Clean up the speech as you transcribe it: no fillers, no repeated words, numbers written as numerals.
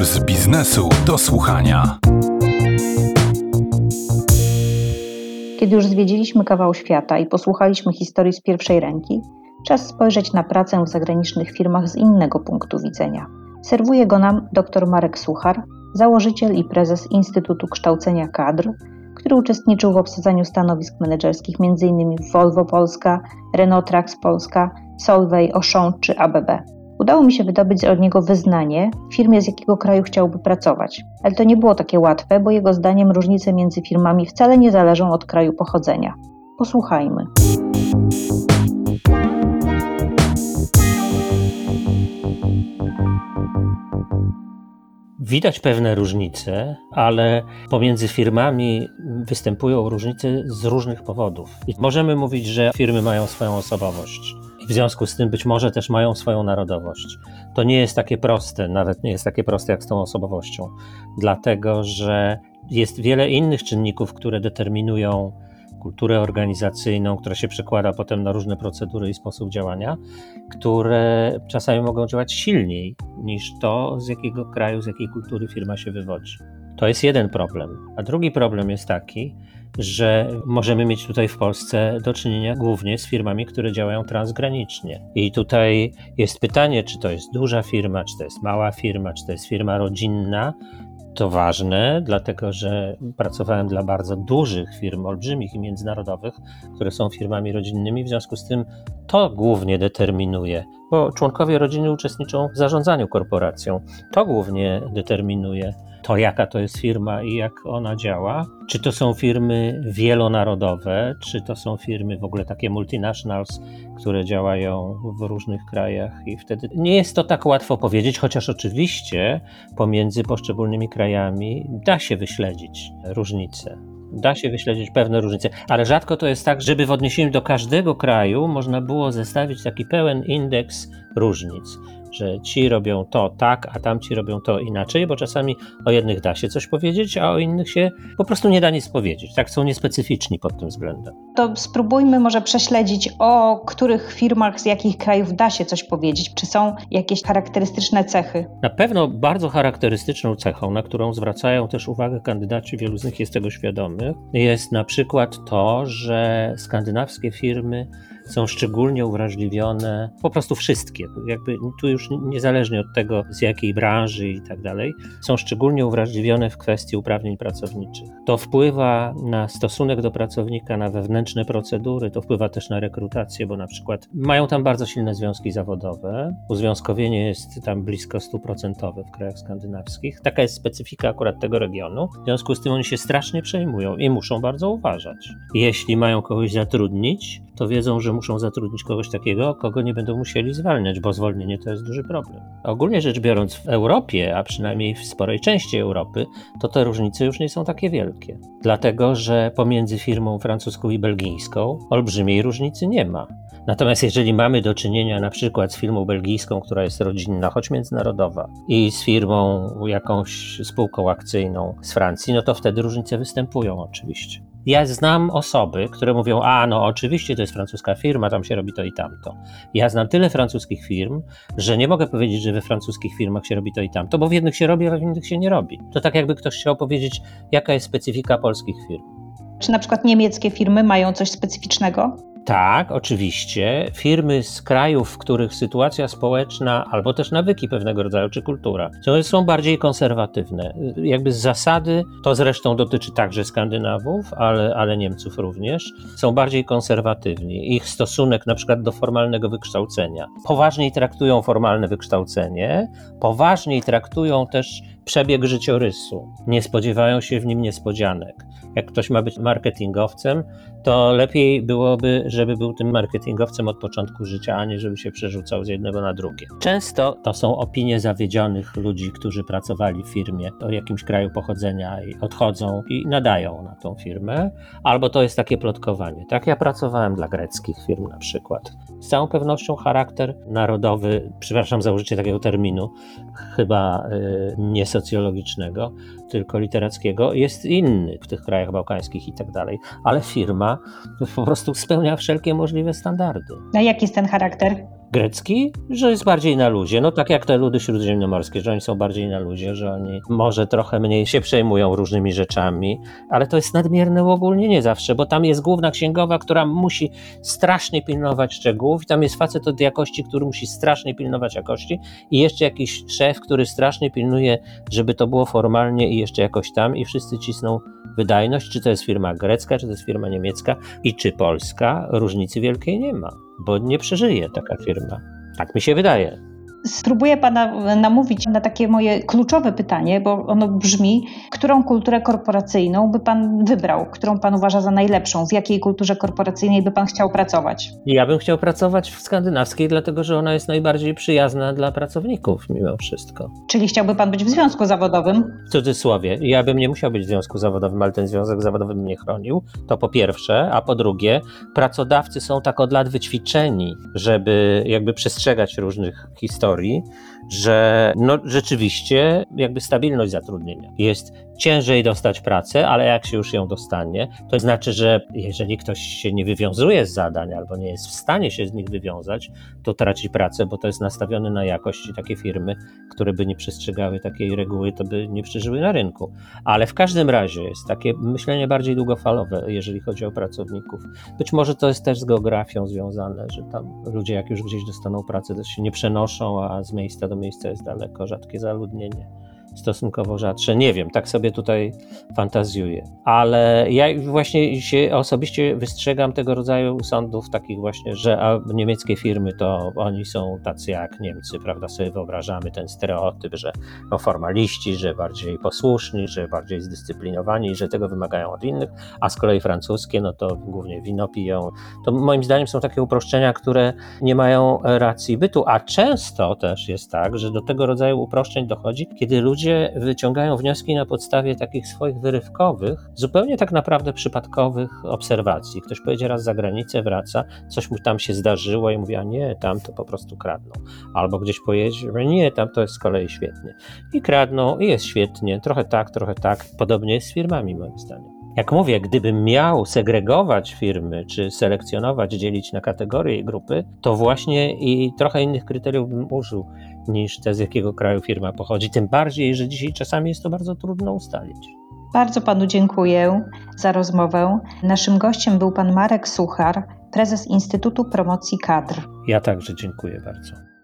Z biznesu do słuchania. Kiedy już zwiedziliśmy kawał świata i posłuchaliśmy historii z pierwszej ręki, czas spojrzeć na pracę w zagranicznych firmach z innego punktu widzenia. Serwuje go nam dr Marek Suchar, założyciel i prezes Instytutu Kształcenia Kadr, który uczestniczył w obsadzaniu stanowisk menedżerskich m.in. w Volvo Polska, Renault Trucks Polska, Solvay, Auchan czy ABB. Udało mi się wydobyć od niego wyznanie w firmie, z jakiego kraju chciałby pracować. Ale to nie było takie łatwe, bo jego zdaniem różnice między firmami wcale nie zależą od kraju pochodzenia. Posłuchajmy. Widać pewne różnice, ale pomiędzy firmami występują różnice z różnych powodów. I możemy mówić, że firmy mają swoją osobowość. I w związku z tym być może też mają swoją narodowość. To nie jest takie proste, nawet nie jest takie proste jak z tą osobowością. Dlatego, że jest wiele innych czynników, które determinują kulturę organizacyjną, która się przekłada potem na różne procedury i sposób działania, które czasami mogą działać silniej niż to, z jakiego kraju, z jakiej kultury firma się wywodzi. To jest jeden problem. A drugi problem jest taki, że możemy mieć tutaj w Polsce do czynienia głównie z firmami, które działają transgranicznie. I tutaj jest pytanie, czy to jest duża firma, czy to jest mała firma, czy to jest firma rodzinna. To ważne, dlatego że pracowałem dla bardzo dużych firm, olbrzymich i międzynarodowych, które są firmami rodzinnymi, w związku z tym to głównie determinuje, bo członkowie rodziny uczestniczą w zarządzaniu korporacją. To głównie determinuje to, jaka to jest firma i jak ona działa. Czy to są firmy wielonarodowe, czy to są firmy w ogóle takie multinationals, które działają w różnych krajach i wtedy nie jest to tak łatwo powiedzieć, chociaż oczywiście pomiędzy poszczególnymi krajami da się wyśledzić różnice. Da się wyśledzić pewne różnice, ale rzadko to jest tak, żeby w odniesieniu do każdego kraju można było zestawić taki pełen indeks różnic, że ci robią to tak, a tamci robią to inaczej, bo czasami o jednych da się coś powiedzieć, a o innych się po prostu nie da nic powiedzieć. Tak, są niespecyficzni pod tym względem. To spróbujmy może prześledzić, o których firmach z jakich krajów da się coś powiedzieć. Czy są jakieś charakterystyczne cechy? Na pewno bardzo charakterystyczną cechą, na którą zwracają też uwagę kandydaci, wielu z nich jest tego świadomych, jest na przykład to, że skandynawskie firmy są szczególnie uwrażliwione, po prostu wszystkie, jakby tu już niezależnie od tego, z jakiej branży i tak dalej, są szczególnie uwrażliwione w kwestii uprawnień pracowniczych. To wpływa na stosunek do pracownika, na wewnętrzne procedury, to wpływa też na rekrutację, bo na przykład mają tam bardzo silne związki zawodowe, uzwiązkowienie jest tam blisko 100% w krajach skandynawskich. Taka jest specyfika akurat tego regionu, w związku z tym oni się strasznie przejmują i muszą bardzo uważać. Jeśli mają kogoś zatrudnić, to wiedzą, że muszą zatrudnić kogoś takiego, kogo nie będą musieli zwalniać, bo zwolnienie to jest duży problem. Ogólnie rzecz biorąc w Europie, a przynajmniej w sporej części Europy, to te różnice już nie są takie wielkie. Dlatego, że pomiędzy firmą francuską i belgijską olbrzymiej różnicy nie ma. Natomiast jeżeli mamy do czynienia na przykład z firmą belgijską, która jest rodzinna, choć międzynarodowa, i z firmą jakąś spółką akcyjną z Francji, no to wtedy różnice występują oczywiście. Ja znam osoby, które mówią, no oczywiście to jest francuska firma, tam się robi to i tamto. Ja znam tyle francuskich firm, że nie mogę powiedzieć, że we francuskich firmach się robi to i tamto, bo w jednych się robi, a w innych się nie robi. To tak jakby ktoś chciał powiedzieć, jaka jest specyfika polskich firm. Czy na przykład niemieckie firmy mają coś specyficznego? Tak, oczywiście. Firmy z krajów, w których sytuacja społeczna albo też nawyki pewnego rodzaju, czy kultura, są bardziej konserwatywne. Jakby z zasady, to zresztą dotyczy także Skandynawów, ale Niemców również, są bardziej konserwatywni. Ich stosunek na przykład do formalnego wykształcenia. Poważniej traktują formalne wykształcenie, poważniej traktują też przebieg życiorysu. Nie spodziewają się w nim niespodzianek. Jak ktoś ma być marketingowcem, to lepiej byłoby, żeby był tym marketingowcem od początku życia, a nie żeby się przerzucał z jednego na drugie. Często to są opinie zawiedzionych ludzi, którzy pracowali w firmie o jakimś kraju pochodzenia i odchodzą i nadają na tą firmę, albo to jest takie plotkowanie. Tak, ja pracowałem dla greckich firm na przykład. Z całą pewnością charakter narodowy, przepraszam za użycie takiego terminu, chyba nie socjologicznego, tylko literackiego, jest inny w tych krajach bałkańskich i tak dalej, ale firma po prostu spełnia wszelkie możliwe standardy. A jaki jest ten charakter? Grecki, że jest bardziej na luzie, no tak jak te ludy śródziemnomorskie, że oni są bardziej na luzie, że oni może trochę mniej się przejmują różnymi rzeczami, ale to jest nadmierne uogólnienie zawsze, bo tam jest główna księgowa, która musi strasznie pilnować szczegółów i tam jest facet od jakości, który musi strasznie pilnować jakości i jeszcze jakiś szef, który strasznie pilnuje, żeby to było formalnie i jeszcze jakoś tam i wszyscy cisną wydajność, czy to jest firma grecka, czy to jest firma niemiecka i czy polska, różnicy wielkiej nie ma, bo nie przeżyje taka firma. Tak mi się wydaje. Spróbuję pana namówić na takie moje kluczowe pytanie, bo ono brzmi, którą kulturę korporacyjną by pan wybrał, którą pan uważa za najlepszą, w jakiej kulturze korporacyjnej by pan chciał pracować? Ja bym chciał pracować w skandynawskiej, dlatego że ona jest najbardziej przyjazna dla pracowników mimo wszystko. Czyli chciałby pan być w związku zawodowym? W cudzysłowie, ja bym nie musiał być w związku zawodowym, ale ten związek zawodowy mnie chronił, to po pierwsze, a po drugie, pracodawcy są tak od lat wyćwiczeni, żeby jakby przestrzegać różnych historii, że no rzeczywiście jakby stabilność zatrudnienia. Jest ciężej dostać pracę, ale jak się już ją dostanie, to znaczy, że jeżeli ktoś się nie wywiązuje z zadań albo nie jest w stanie się z nich wywiązać, to traci pracę, bo to jest nastawione na jakość i takie firmy, które by nie przestrzegały takiej reguły, to by nie przeżyły na rynku. Ale w każdym razie jest takie myślenie bardziej długofalowe, jeżeli chodzi o pracowników. Być może to jest też z geografią związane, że tam ludzie jak już gdzieś dostaną pracę, to się nie przenoszą, a z miejsca do miejsca jest daleko, rzadkie zaludnienie. Stosunkowo rzadsze. Nie wiem, tak sobie tutaj fantazjuję. Ale ja właśnie się osobiście wystrzegam tego rodzaju sądów takich właśnie, że niemieckie firmy to oni są tacy jak Niemcy, prawda? Sobie wyobrażamy ten stereotyp, że no formaliści, że bardziej posłuszni, że bardziej zdyscyplinowani, że tego wymagają od innych, a z kolei francuskie, no to głównie wino piją. To moim zdaniem są takie uproszczenia, które nie mają racji bytu, a często też jest tak, że do tego rodzaju uproszczeń dochodzi, kiedy ludzie wyciągają wnioski na podstawie takich swoich wyrywkowych, zupełnie tak naprawdę przypadkowych obserwacji. Ktoś pojedzie raz za granicę, wraca, coś mu tam się zdarzyło i mówi, a nie, tam to po prostu kradną. Albo gdzieś pojedzie, a nie, tam to jest z kolei świetnie. I kradną, i jest świetnie, trochę tak. Podobnie jest z firmami, moim zdaniem. Jak mówię, gdybym miał segregować firmy, czy selekcjonować, dzielić na kategorie i grupy, to właśnie i trochę innych kryteriów bym użył niż te, z jakiego kraju firma pochodzi. Tym bardziej, że dzisiaj czasami jest to bardzo trudno ustalić. Bardzo panu dziękuję za rozmowę. Naszym gościem był pan Marek Suchar, prezes Instytutu Promocji Kadr. Ja także dziękuję bardzo.